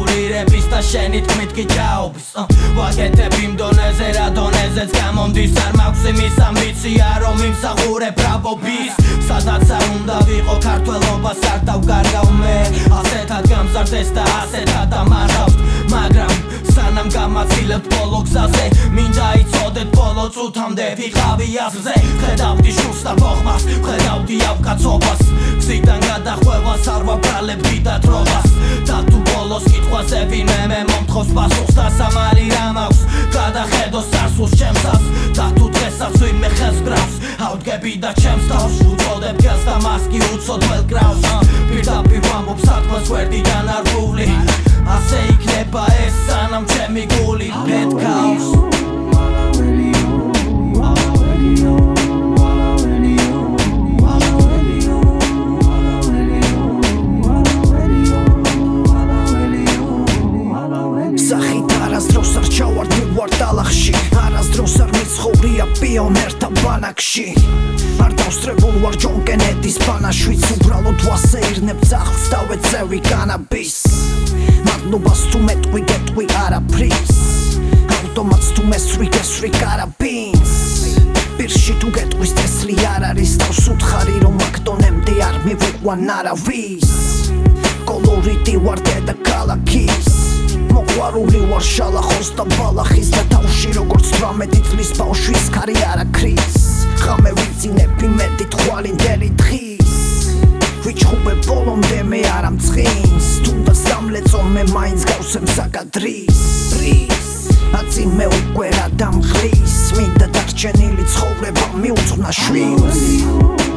მანიპულირების და შენი თქმით კი ჭაობის ვაკეთებ იმ დონეზე რა დონეზეც გამომდის არ მაქვს იმის ამბიცია რომ იმსახურებ რაბობის სადაც არ უნდა ვიყო ქართველობას არ დავგარგავ მე ასეთად გამზარდეს და ასეთად ამარხავთ მაგრამ სანამ გამაცილებთ ბოლო გზაზე მინდა იცოდეთ ბოლო წუთამდე ვიყავი აზრზე ხედავდი შურს და ბოხმას ხედავდი ავკაცობას გზიდან გადახვევას არ ვაბრალებ დიდად რობას და თუ ბოლოს კითხვაზე ვინმე მე მომთხოვს პასუხს და სამალი რა მაქვს გადახედო სარსულს ჩემსას და თუ დღესაც ვინმე ხელს გრავს ავდგები და ჩემს თავს უწოდებ გელს და მას კი უცოდველ კრავს პირდაპირ ვამბობ საქმეს გვერდიდან არ ვუვლი ასე იქნება ეს სანამ ჩემი გული პეთქავს არასდროს არ ჩავარდი ვარ დალახში არასდროს არ მიცხოვრია პიონერთა ბანაკში არ დავსწრებულ ვარ ჯონ კენედის ბანაშვიც უბრალოდ ვასეირნებ ძაღლს და ვეწევი კანაბის მადლობას თუ მეტყვი გეტყვი არაფრის ავტომატს თუ მესვრი გესვრი კარაბინს პირში თუ გეტყვის თესლი არ არის თავს უთხარი რომ მაკდონემდე არ მივიყვან არავის კოლორიტი ვარ დედაქალაქის მოყვარული ვარ შალახოს და ბალახის და თავში როგორც 18 წლის ბავშვის ქარი არაქრის ღამე ვიძინებ იმედით ხვალინდელი დღის ვიჩხუბებ ბოლომდე მე არ ამწყინს თუნდაც დამლეწო მე მაინც გავსեմ საკადრის აწიმე უკვე რა დამღლის მინდა დარჩენილი ცხოვრება მიუძღვნა შვილს